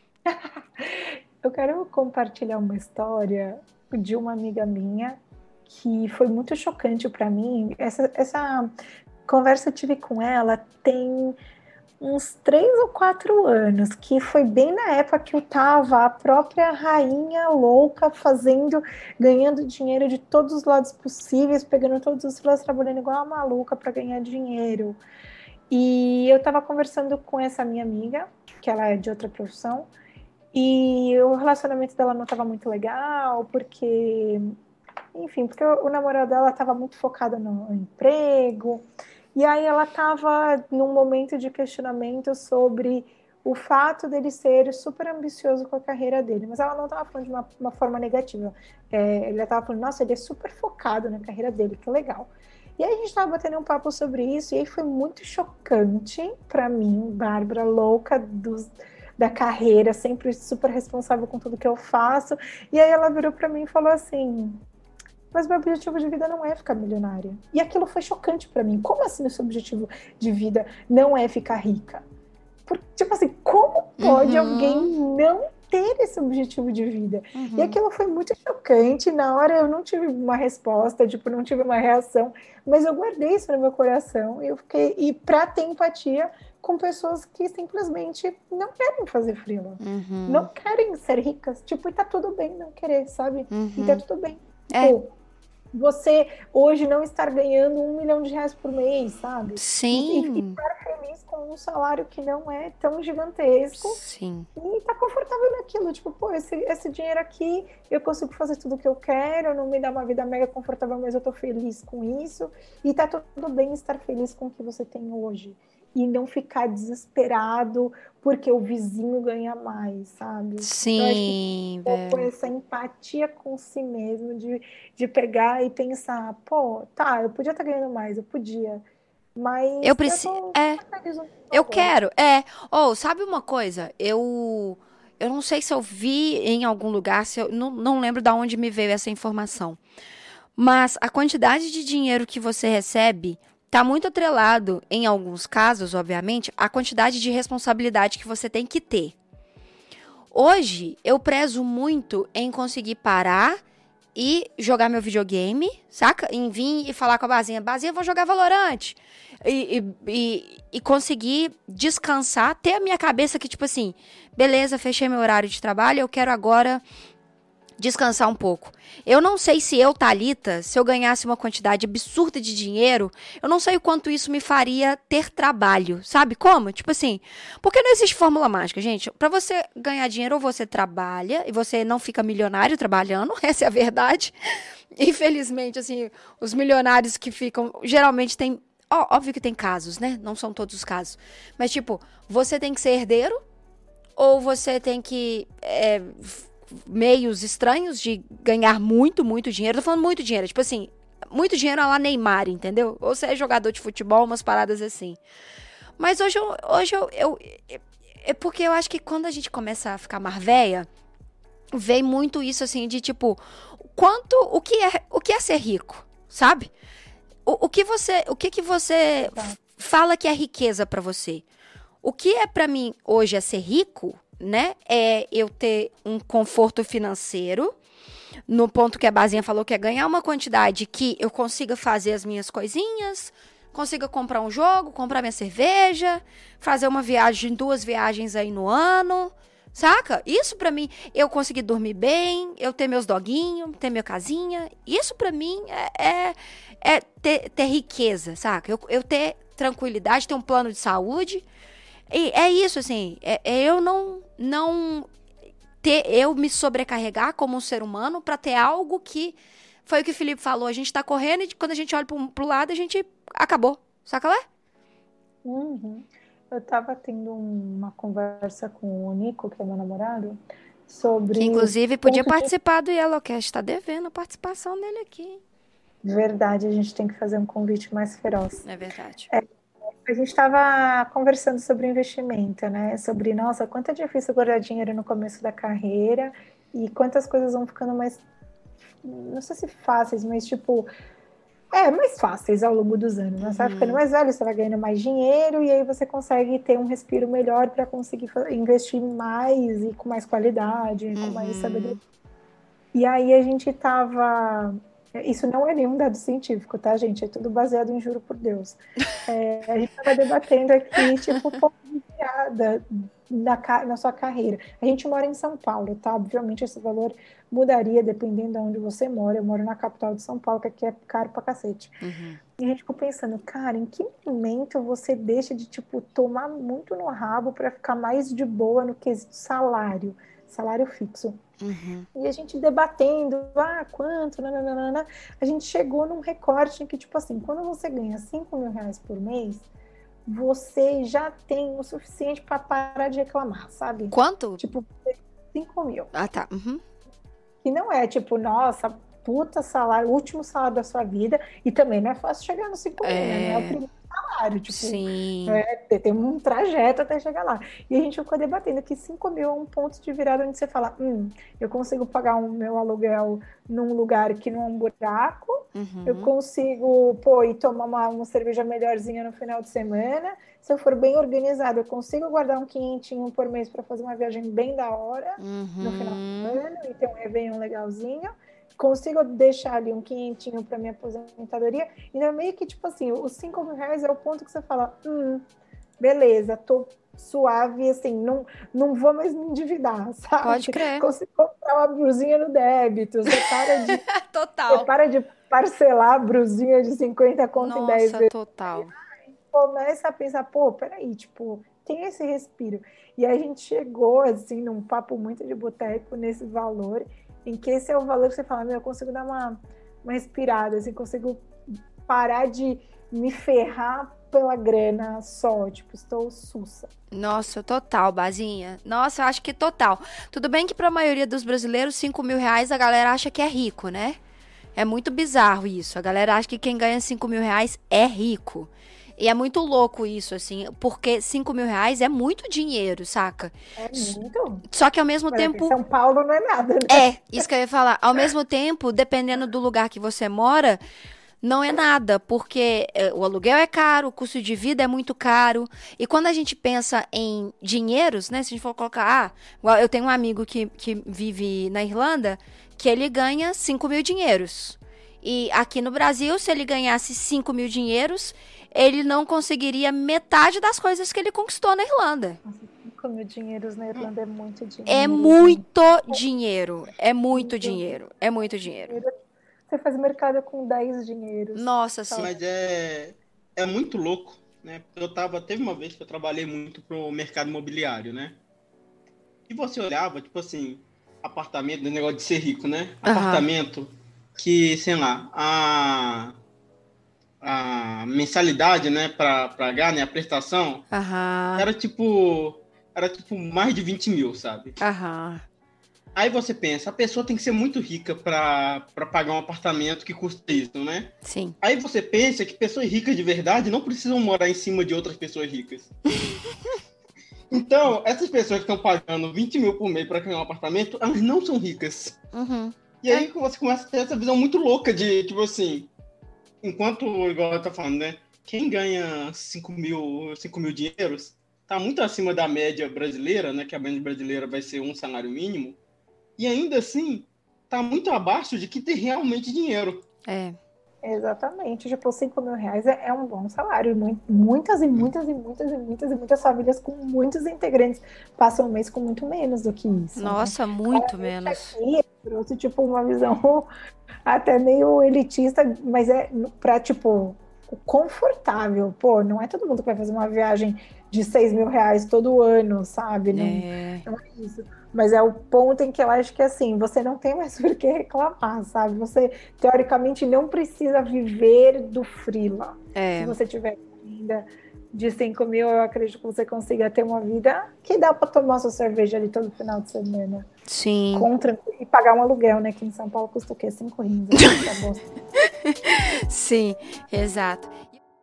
Eu quero compartilhar uma história de uma amiga minha que foi muito chocante para mim. Essa conversa eu tive com ela tem uns 3 ou 4 anos, que foi bem na época que eu tava a própria rainha louca ganhando dinheiro de todos os lados possíveis, pegando todos os freelas, trabalhando igual uma maluca para ganhar dinheiro. E eu tava conversando com essa minha amiga, que ela é de outra profissão, e o relacionamento dela não tava muito legal, porque o namorado dela tava muito focado no emprego. E aí ela estava num momento de questionamento sobre o fato dele ser super ambicioso com a carreira dele, mas ela não estava falando de uma forma negativa. Ele estava falando, nossa, ele é super focado na carreira dele, que legal. E aí a gente estava batendo um papo sobre isso, e aí foi muito chocante para mim, Bárbara, louca da carreira, sempre super responsável com tudo que eu faço. E aí ela virou para mim e falou assim... Mas meu objetivo de vida não é ficar milionária. E aquilo foi chocante pra mim. Como assim o seu objetivo de vida não é ficar rica? Tipo assim, como pode alguém não ter esse objetivo de vida? E aquilo foi muito chocante. Na hora eu não tive uma resposta, não tive uma reação, mas eu guardei isso no meu coração. E pra ter empatia com pessoas que simplesmente não querem fazer freela. Não querem ser ricas. Tipo, e tá tudo bem não querer, sabe? E tá tudo bem. Você hoje não estar ganhando R$1 milhão por mês, sabe? Sim. E ficar feliz com um salário que não é tão gigantesco. Sim. E tá confortável naquilo. Tipo, pô, esse dinheiro aqui, eu consigo fazer tudo o que eu quero, não me dá uma vida mega confortável, mas eu tô feliz com isso. E tá tudo bem estar feliz com o que você tem hoje. E não ficar desesperado porque o vizinho ganha mais, sabe? Sim, velho. Com essa empatia com si mesmo, de pegar e pensar, pô, tá, eu podia estar ganhando mais, eu podia, mas eu preciso, eu quero, sabe uma coisa? Eu não sei se eu vi em algum lugar, se eu não lembro de onde me veio essa informação, mas a quantidade de dinheiro que você recebe está muito atrelado, em alguns casos, obviamente, à quantidade de responsabilidade que você tem que ter. Hoje, eu prezo muito em conseguir parar e jogar meu videogame, saca? Em vir e falar com a Bazinha, Bazinha, vou jogar Valorant. E conseguir descansar, ter a minha cabeça que, tipo assim, beleza, fechei meu horário de trabalho, eu quero agora descansar um pouco. Eu não sei se eu, Thalita, se eu ganhasse uma quantidade absurda de dinheiro, eu não sei o quanto isso me faria ter trabalho, sabe como? Tipo assim, porque não existe fórmula mágica, gente. Pra você ganhar dinheiro, ou você trabalha, e você não fica milionário trabalhando, essa é a verdade. Infelizmente, assim, os milionários que ficam, geralmente tem, óbvio que tem casos, né? Não são todos os casos. Mas tipo, você tem que ser herdeiro, ou você tem que meios estranhos de ganhar muito, muito dinheiro. Tô falando muito dinheiro, tipo assim, muito dinheiro lá Neymar, entendeu? Ou você é jogador de futebol, umas paradas assim. Mas hoje eu é porque eu acho que quando a gente começa a ficar mais velha, vem muito isso assim de tipo, o que é ser rico, sabe? O que você fala que é riqueza pra você? O que é pra mim hoje é ser rico, né? É eu ter um conforto financeiro, no ponto que a Bazinha falou, que é ganhar uma quantidade que eu consiga fazer as minhas coisinhas, consiga comprar um jogo, comprar minha cerveja, fazer uma viagem, 2 viagens aí no ano, saca? Isso pra mim, eu conseguir dormir bem, eu ter meus doguinhos, ter minha casinha, isso pra mim é ter riqueza, saca? Eu ter tranquilidade, ter um plano de saúde. E é isso, assim, eu eu me sobrecarregar como um ser humano para ter algo que, foi o que o Felipe falou, a gente tá correndo e quando a gente olha pro lado, a gente acabou, saca lá? Uhum. Eu tava tendo uma conversa com o Nico, que é meu namorado, sobre... Que, inclusive, podia participar do Yellowcast, tá devendo a participação dele aqui. Verdade, a gente tem que fazer um convite mais feroz. É verdade. A gente estava conversando sobre investimento, né? Sobre, nossa, quanto é difícil guardar dinheiro no começo da carreira e quantas coisas vão ficando mais, não sei se fáceis, mas tipo, mais fáceis ao longo dos anos, né? Você vai ficando mais velho, você vai ganhando mais dinheiro e aí você consegue ter um respiro melhor para conseguir investir mais e com mais qualidade, com mais sabedoria. E aí a gente tava... Isso não é nenhum dado científico, tá, gente? É tudo baseado em juro por Deus. A gente estava debatendo aqui, tipo, ponto de virada na sua carreira. A gente mora em São Paulo, tá? Obviamente esse valor mudaria dependendo de onde você mora. Eu moro na capital de São Paulo, que aqui é caro pra cacete. E a gente ficou pensando, cara, em que momento você deixa de, tipo, tomar muito no rabo para ficar mais de boa no quesito salário fixo? E a gente debatendo, quanto, nananana, a gente chegou num recorte em que, tipo assim, quando você ganha 5 mil reais por mês, você já tem o suficiente para parar de reclamar, sabe? Quanto? Tipo, 5 mil. Ah, tá. Que não é, tipo, nossa, puta salário, último salário da sua vida, e também não é fácil chegar no 5 mil, né? Não é o primeiro salário, tipo, sim. Tem um trajeto até chegar lá. E a gente ficou debatendo que 5 mil é um ponto de virada onde você fala, eu consigo pagar o meu aluguel num lugar que não é um buraco, eu consigo, ir tomar uma cerveja melhorzinha no final de semana, se eu for bem organizado, eu consigo guardar um quinhentinho por mês para fazer uma viagem bem da hora no final do ano e ter um Réveillon legalzinho. Consigo deixar ali um quinhentinho para minha aposentadoria. Então, é meio que, tipo assim, os 5 mil reais é o ponto que você fala, beleza, tô suave, assim, não vou mais me endividar, sabe? Pode crer. Consigo comprar uma brusinha no débito, você para de... Total. Você para de parcelar a brusinha de 50 conto em 10 vezes. Total. Começa a pensar, peraí, tipo, tem esse respiro. E a gente chegou, assim, num papo muito de boteco nesse valor, em que esse é o valor que você fala, eu consigo dar uma respirada, assim, consigo parar de me ferrar pela grana só, tipo, estou sussa. Nossa, total, Bazinha. Nossa, eu acho que total. Tudo bem que pra maioria dos brasileiros, 5 mil reais a galera acha que é rico, né? É muito bizarro isso. A galera acha que quem ganha 5 mil reais é rico. E é muito louco isso, assim, porque 5 mil reais é muito dinheiro, saca? É muito. Só que ao mesmo tempo... São Paulo não é nada, né? Isso que eu ia falar. Ao mesmo tempo, dependendo do lugar que você mora, não é nada, porque o aluguel é caro, o custo de vida é muito caro. E quando a gente pensa em dinheiros, né? Se a gente for colocar... eu tenho um amigo que vive na Irlanda, que ele ganha 5 mil dinheiros. E aqui no Brasil, se ele ganhasse 5 mil dinheiros... ele não conseguiria metade das coisas que ele conquistou na Irlanda. Nossa, 5 mil dinheiros na Irlanda é muito dinheiro. É muito dinheiro. É muito dinheiro. É muito dinheiro. Você faz mercado com 10 dinheiros. Nossa, sim. Mas é muito louco, né? Teve uma vez que eu trabalhei muito pro mercado imobiliário, né? E você olhava, tipo assim, apartamento, do negócio de ser rico, né? Apartamento que, sei lá, a mensalidade, né, para pagar, né, a prestação, era tipo mais de 20 mil, sabe? Aí você pensa, a pessoa tem que ser muito rica para pagar um apartamento que custa isso, né? Sim. Aí você pensa que pessoas ricas de verdade não precisam morar em cima de outras pessoas ricas. Então, essas pessoas que estão pagando 20 mil por mês para criar um apartamento, elas não são ricas. E aí você começa a ter essa visão muito louca de, tipo assim, enquanto, igual eu tô falando, né? Quem ganha 5 mil dinheiros tá muito acima da média brasileira, né? Que a média brasileira vai ser um salário mínimo. E ainda assim, tá muito abaixo de que tem realmente dinheiro. Exatamente. Tipo, 5 mil reais é um bom salário. Muitas famílias com muitos integrantes passam um mês com muito menos do que isso. Nossa, né? Muito menos. Aqui trouxe, tipo, uma visão até meio elitista, mas é pra, tipo, confortável. Pô, não é todo mundo que vai fazer uma viagem de R$ 6.000 todo ano, sabe? Não é isso. Mas é o ponto em que eu acho que, assim, você não tem mais por que reclamar, sabe? Você, teoricamente, não precisa viver do freela. Se você tiver ainda de 5.000, eu acredito que você consiga ter uma vida que dá para tomar sua cerveja ali todo final de semana. Sim. E pagar um aluguel, né? Que em São Paulo custa o quê? 5 rins. Sim, exato.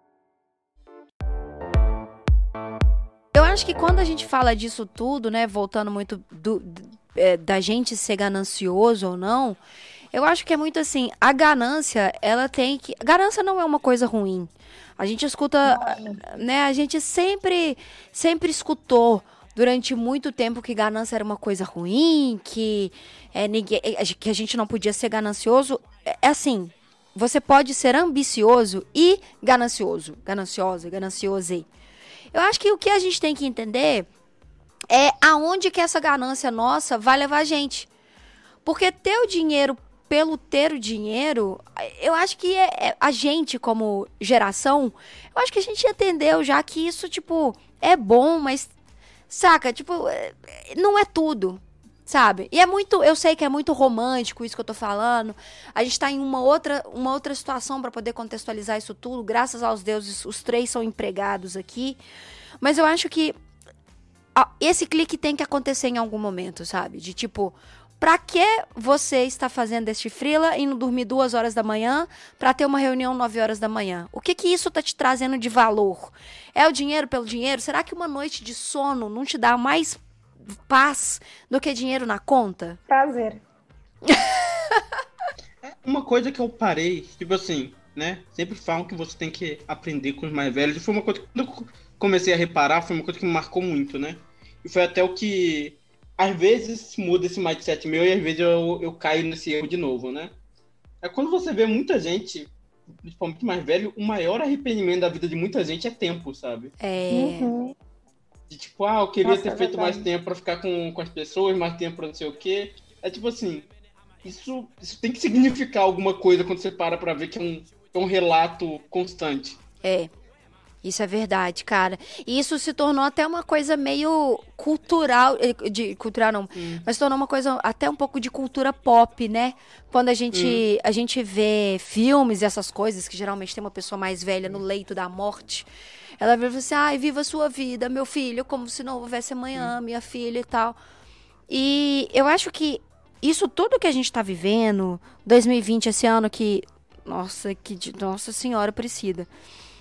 Eu acho que quando a gente fala disso tudo, né, voltando muito da gente ser ganancioso ou não, eu acho que é muito assim, a ganância, ela tem que... Ganância não é uma coisa ruim. A gente escuta, né, a gente sempre escutou durante muito tempo que ganância era uma coisa ruim, que a gente não podia ser ganancioso. É assim, você pode ser ambicioso e ganancioso, gananciose. Eu acho que o que a gente tem que entender é aonde que essa ganância nossa vai levar a gente. Porque ter o dinheiro pelo ter o dinheiro, eu acho que a gente, como geração, eu acho que a gente entendeu já que isso, tipo, é bom, mas, saca, tipo, não é tudo, sabe? E é muito, eu sei que é muito romântico isso que eu tô falando, a gente tá em uma outra situação para poder contextualizar isso tudo, graças aos deuses, os 3 são empregados aqui, mas eu acho que esse clique tem que acontecer em algum momento, sabe? De tipo, pra que você está fazendo este freela, indo dormir 2 horas da manhã, pra ter uma reunião 9 horas da manhã? O que isso tá te trazendo de valor? É o dinheiro pelo dinheiro? Será que uma noite de sono não te dá mais paz do que dinheiro na conta? Prazer. Uma coisa que eu parei, tipo assim, né? Sempre falam que você tem que aprender com os mais velhos. E foi uma coisa que quando eu comecei a reparar, foi uma coisa que me marcou muito, né? E foi até o que... Às vezes muda esse mindset meu e às vezes eu caio nesse erro de novo, né? É quando você vê muita gente, principalmente mais velho, o maior arrependimento da vida de muita gente é tempo, sabe? De tipo, eu queria ter feito mais tempo pra ficar com as pessoas, mais tempo pra não sei o quê. É tipo assim, isso tem que significar alguma coisa quando você para pra ver que é um relato constante. Isso é verdade, cara. E isso se tornou até uma coisa meio cultural, cultural não, mas se tornou uma coisa até um pouco de cultura pop, né? Quando a gente vê filmes e essas coisas, que geralmente tem uma pessoa mais velha no leito da morte, ela vira assim, viva a sua vida, meu filho, como se não houvesse amanhã, minha filha e tal. E eu acho que isso tudo que a gente tá vivendo, 2020, esse ano que, nossa senhora, Priscila,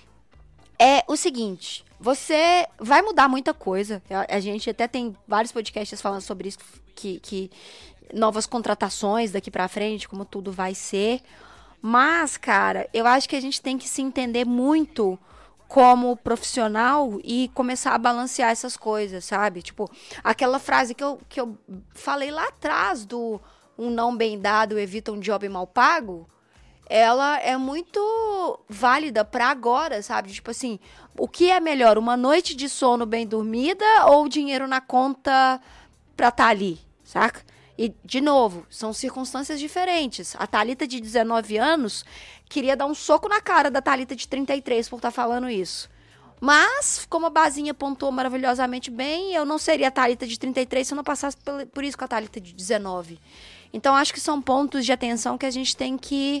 é o seguinte, você vai mudar muita coisa. A gente até tem vários podcasts falando sobre isso, que novas contratações daqui pra frente, como tudo vai ser. Mas, cara, eu acho que a gente tem que se entender muito como profissional e começar a balancear essas coisas, sabe? Tipo, aquela frase que eu falei lá atrás do um não bem dado evita um job mal pago, ela é muito válida pra agora, sabe? Tipo assim, o que é melhor, uma noite de sono bem dormida ou dinheiro na conta pra estar ali, saca? E, de novo, são circunstâncias diferentes. A Thalita de 19 anos queria dar um soco na cara da Thalita de 33 por estar falando isso. Mas, como a Bazinha pontuou maravilhosamente bem, eu não seria a Thalita de 33 se eu não passasse por isso com a Thalita de 19. Então, acho que são pontos de atenção que a gente tem que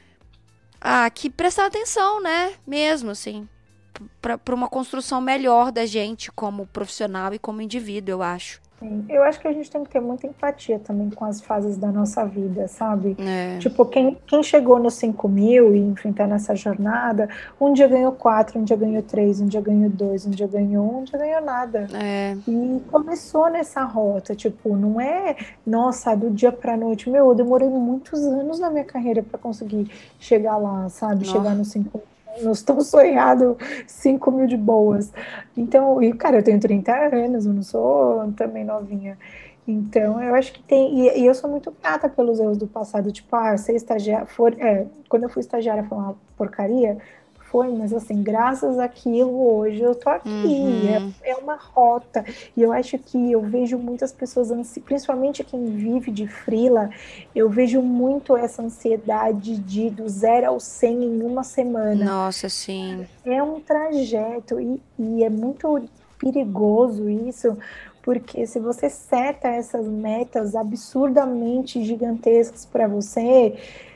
prestar atenção, né? Mesmo, assim. Para uma construção melhor da gente como profissional e como indivíduo, eu acho. Sim. Eu acho que a gente tem que ter muita empatia também com as fases da nossa vida, sabe? Tipo, quem chegou nos 5.000 e, enfim, tá nessa jornada, um dia ganhou 4, um dia ganhou 3, um dia ganhou 2, um dia ganhou 1, um dia ganhou nada. E começou nessa rota, tipo, não é, nossa, do dia pra noite. Eu demorei muitos anos na minha carreira pra conseguir chegar lá, sabe? Chegar nos 5.000. Não estou sonhado 5.000 de boas. Então, e cara, eu tenho 30 anos, eu não sou também novinha. Então, eu acho que tem. E eu sou muito grata pelos erros do passado. Tipo, ser estagiária. Quando eu fui estagiária foi uma porcaria. foi, mas assim, graças àquilo hoje eu tô aqui, é uma rota, e eu acho que eu vejo muitas pessoas, principalmente quem vive de freela, eu vejo muito essa ansiedade de do 0 ao 100 em uma semana. Nossa, sim. É um trajeto, e é muito perigoso isso, porque se você seta essas metas absurdamente gigantescas para você,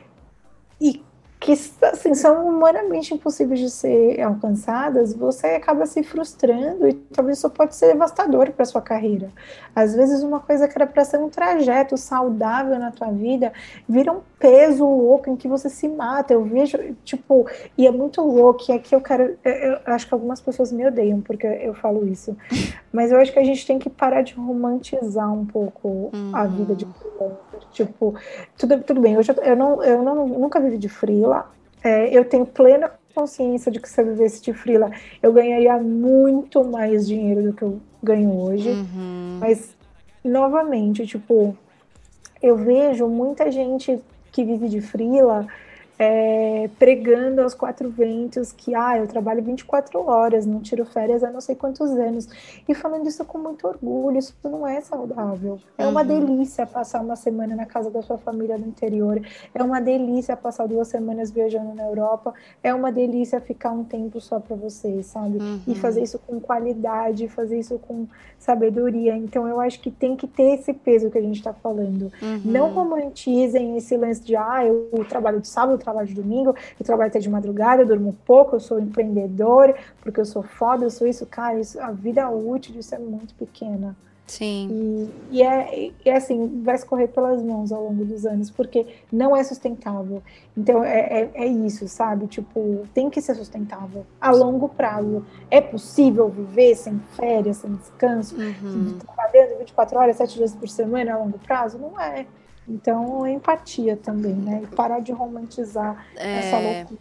e que assim, são humanamente impossíveis de ser alcançadas, você acaba se frustrando e talvez isso pode ser devastador para sua carreira. Às vezes uma coisa que era para ser um trajeto saudável na tua vida vira um peso louco em que você se mata. Eu vejo, tipo, e é muito louco, e aqui eu acho que algumas pessoas me odeiam porque eu falo isso, mas eu acho que a gente tem que parar de romantizar um pouco a vida de freelancer. Tipo, tudo bem, eu nunca vivi de freela, eu tenho plena consciência de que se eu vivesse de freela, eu ganharia muito mais dinheiro do que eu ganho hoje, mas, novamente, tipo, eu vejo muita gente que vive de freela pregando aos 4 ventos que eu trabalho 24 horas, não tiro férias há não sei quantos anos, e falando isso com muito orgulho. Isso não é saudável. É uma delícia passar uma semana na casa da sua família no interior, é uma delícia passar 2 semanas viajando na Europa, é uma delícia ficar um tempo só para você, sabe? E fazer isso com qualidade, fazer isso com sabedoria. Então eu acho que tem que ter esse peso que a gente está falando. Não romantizem esse lance de eu trabalho de sábado, eu trabalho de domingo, eu trabalho até de madrugada, eu durmo pouco, eu sou empreendedor, porque eu sou foda, eu sou isso. Cara, a vida útil disso é muito pequena. Sim. E assim, vai escorrer pelas mãos ao longo dos anos, porque não é sustentável. Então, é isso, sabe? Tipo, tem que ser sustentável a longo prazo. É possível viver sem férias, sem descanso, trabalhando 24 horas, 7 dias por semana a longo prazo? Não é. Então, empatia também, né? E parar de romantizar essa loucura.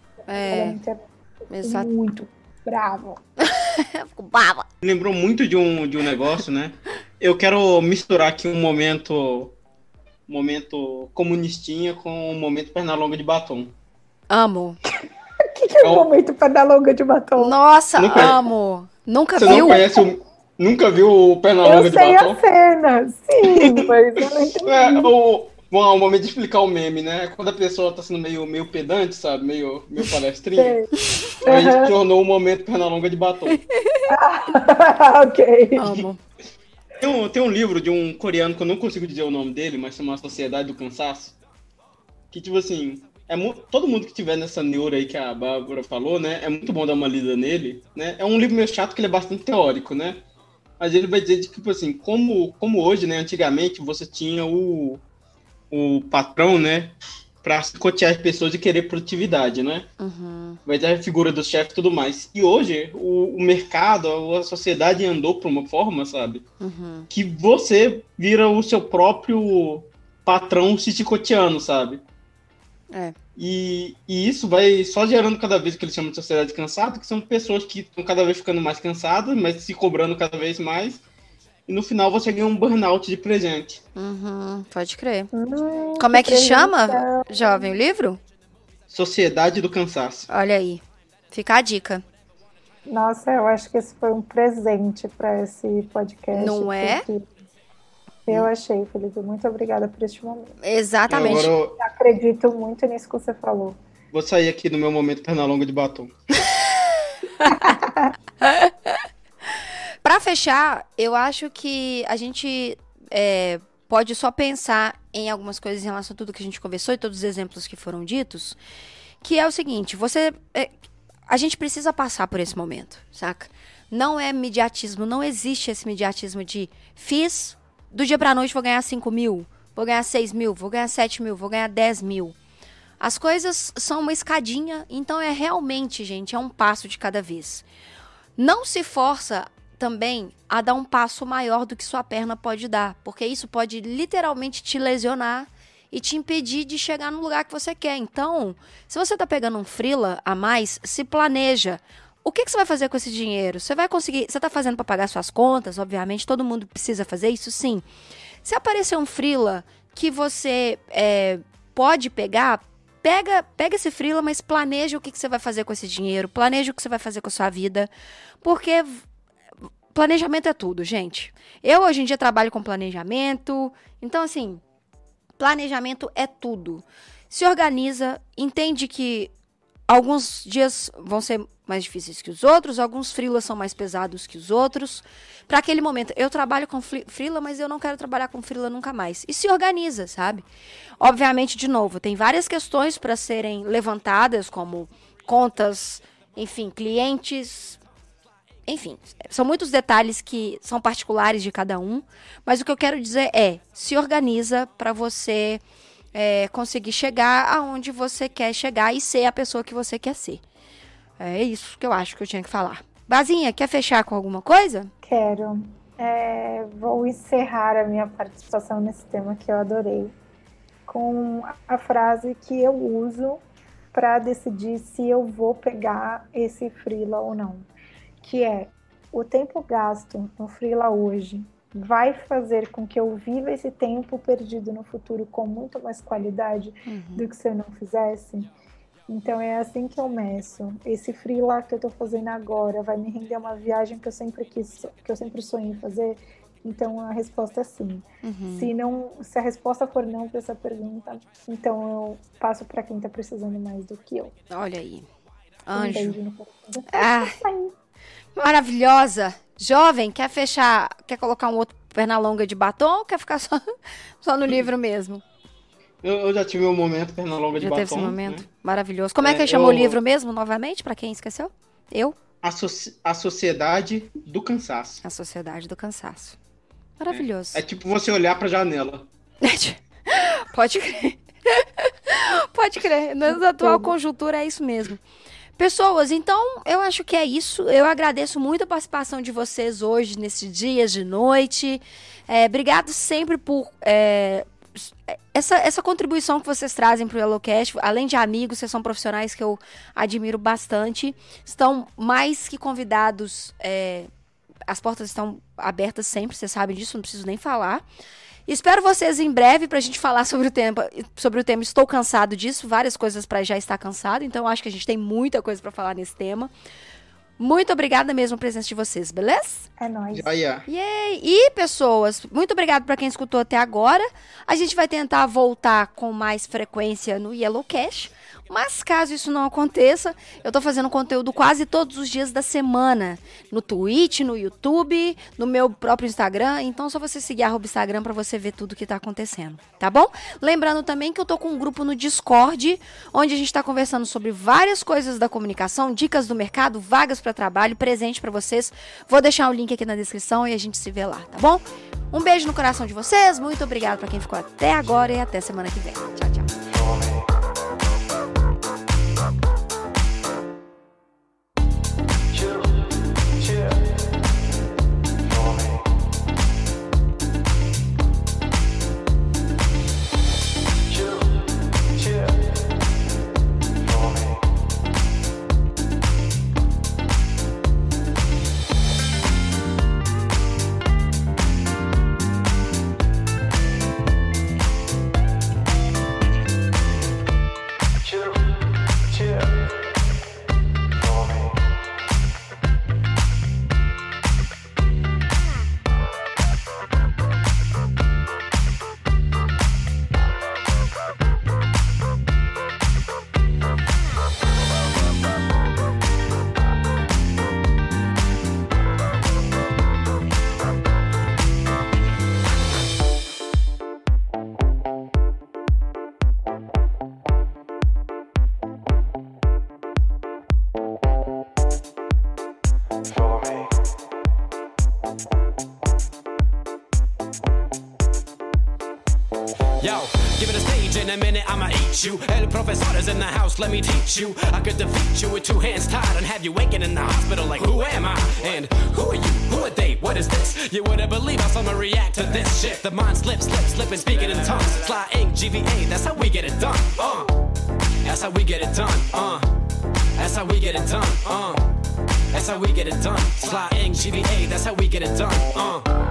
É muito bravo. Fico brava. Lembrou muito de um negócio, né? Eu quero misturar aqui um momento comunistinha com um momento Pernalonga de batom. Amo. O que é o momento Pernalonga de batom? Nossa, amo. Nunca Você viu? não conhece Nunca viu o Pernalonga de batom? Eu sei a cena, sim, mas eu não entendi. Bom, o momento de explicar o meme, né? Quando a pessoa tá sendo meio pedante, sabe? Meio palestrinha. A gente tornou o momento Pernalonga de batom. Ok. Amo. Tem um livro de um coreano que eu não consigo dizer o nome dele, mas chama A Sociedade do Cansaço. Que, tipo assim, todo mundo que tiver nessa neura aí que a Bárbara falou, né? É muito bom dar uma lida nele, né? É um livro meio chato que ele é bastante teórico, né? Mas ele vai dizer, tipo assim, como hoje, né? Antigamente você tinha o patrão, né, para chicotear as pessoas e querer produtividade, né? Vai ter a figura do chefe e tudo mais. E hoje, o mercado, a sociedade andou para uma forma, sabe? Que você vira o seu próprio patrão se chicoteando, sabe? E isso vai só gerando cada vez o que eles chamam de sociedade cansada, que são pessoas que estão cada vez ficando mais cansadas, mas se cobrando cada vez mais. E no final você ganha um burnout de presente. Pode crer. Como é que chama, jovem, o livro? Sociedade do Cansaço. Olha aí. Fica a dica. Nossa, eu acho que esse foi um presente para esse podcast. Não é? Eu achei, Felipe. Muito obrigada por este momento. Exatamente. Eu acredito muito nisso que você falou. Vou sair aqui do meu momento Pernalonga de batom. Pra fechar, eu acho que a gente pode só pensar em algumas coisas em relação a tudo que a gente conversou e todos os exemplos que foram ditos, que é o seguinte, a gente precisa passar por esse momento, saca? Não é mediatismo, não existe esse mediatismo de fiz, do dia pra noite vou ganhar 5 mil, vou ganhar 6 mil, vou ganhar 7 mil, vou ganhar 10 mil. As coisas são uma escadinha, então realmente, gente, é um passo de cada vez. Não se força também a dar um passo maior do que sua perna pode dar, porque isso pode literalmente te lesionar e te impedir de chegar no lugar que você quer. Então, se você tá pegando um freela a mais, se planeja. O que você vai fazer com esse dinheiro? Você vai conseguir... Você tá fazendo para pagar suas contas, obviamente, todo mundo precisa fazer isso, sim. Se aparecer um freela que você pode pegar, pega esse freela, mas planeja o que você vai fazer com esse dinheiro, planeja o que você vai fazer com a sua vida, porque planejamento é tudo, gente. Eu, hoje em dia, trabalho com planejamento, então, assim, planejamento é tudo. Se organiza, entende que alguns dias vão ser mais difíceis que os outros, alguns freelas são mais pesados que os outros. Para aquele momento, eu trabalho com freela, mas eu não quero trabalhar com freela nunca mais. E se organiza, sabe? Obviamente, de novo, tem várias questões para serem levantadas, como contas, enfim, clientes, enfim, são muitos detalhes que são particulares de cada um, mas o que eu quero dizer é, se organiza para você conseguir chegar aonde você quer chegar e ser a pessoa que você quer ser. É isso que eu acho que eu tinha que falar. Bazinha, quer fechar com alguma coisa? Quero. Vou encerrar a minha participação nesse tema que eu adorei, com a frase que eu uso para decidir se eu vou pegar esse freela ou não. Que é, o tempo gasto no freela hoje vai fazer com que eu viva esse tempo perdido no futuro com muito mais qualidade do que se eu não fizesse. Então é assim que eu meço. Esse freela que eu tô fazendo agora vai me render uma viagem que eu sempre quis, que eu sempre sonhei fazer. Então a resposta é sim. Se a resposta for não para essa pergunta, então eu passo para quem tá precisando mais do que eu. Olha aí. Um beijo no coração. Maravilhosa. Jovem, quer colocar um outro Pernalonga de batom ou quer ficar só no livro mesmo? Eu já tive um momento Pernalonga de batom. Já teve esse momento? Né? Maravilhoso. Como é que chamou o livro mesmo, novamente, para quem esqueceu? A Sociedade do Cansaço. A Sociedade do Cansaço. Maravilhoso. É tipo você olhar pra janela. Pode crer. Pode crer. Na atual conjuntura é isso mesmo. Pessoas, então, eu acho que é isso. Eu agradeço muito a participação de vocês hoje, nesses dias de noite. Obrigado sempre por essa contribuição que vocês trazem para o Yellowcast. Além de amigos, vocês são profissionais que eu admiro bastante. Estão mais que convidados. As portas estão abertas sempre, vocês sabem disso, não preciso nem falar. Espero vocês em breve pra gente falar sobre o tema. Estou cansado disso, várias coisas pra já estar cansado, então acho que a gente tem muita coisa pra falar nesse tema. Muito obrigada mesmo a presença de vocês, beleza? É nóis. Yay! E, pessoas, muito obrigado pra quem escutou até agora. A gente vai tentar voltar com mais frequência no Yellowcast. Mas caso isso não aconteça, eu tô fazendo conteúdo quase todos os dias da semana. No Twitch, no YouTube, no meu próprio Instagram. Então é só você seguir @Instagram pra você ver tudo que tá acontecendo, tá bom? Lembrando também que eu tô com um grupo no Discord, onde a gente tá conversando sobre várias coisas da comunicação, dicas do mercado, vagas pra trabalho, presente pra vocês. Vou deixar o link aqui na descrição e a gente se vê lá, tá bom? Um beijo no coração de vocês, muito obrigado pra quem ficou até agora e até semana que vem. Tchau, tchau. Yo, give it a stage in a minute, I'ma eat you. El professor is in the house, let me teach you. I could defeat you with two hands tied and have you waking in the hospital like, who am I? And who are you? Who are they? What is this? You wouldn't believe how someone react to this shit. The mind slips, slipping, speaking in tongues. Sly ink, GVA, that's how we get it done. That's how we get it done. That's how we get it done. That's how we get it done. Sly ink, GVA, that's how we get it done.